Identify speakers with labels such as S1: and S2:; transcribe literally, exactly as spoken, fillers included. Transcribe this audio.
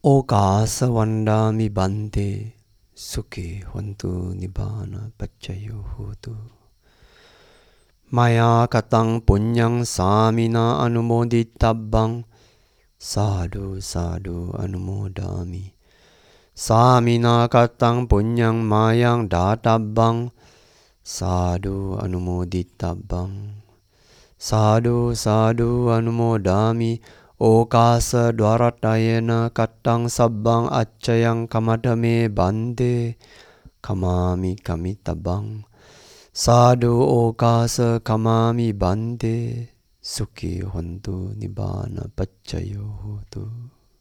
S1: Okasa vandami bante sukhe hontu nibbana paccayo hotu. Maya katang punyang samina anumodittabbang sadhu sadhu anumodami. Samina katang punyang mayang databbang sadhu anumodittabbang. Sadhu sadhu anumodami. Okasa dwaratayana katang sabbang accayang kamadame bante kamami kamitabang. Sadhu okasa kamami bante sukhi hontu nibbana paccayo hotu.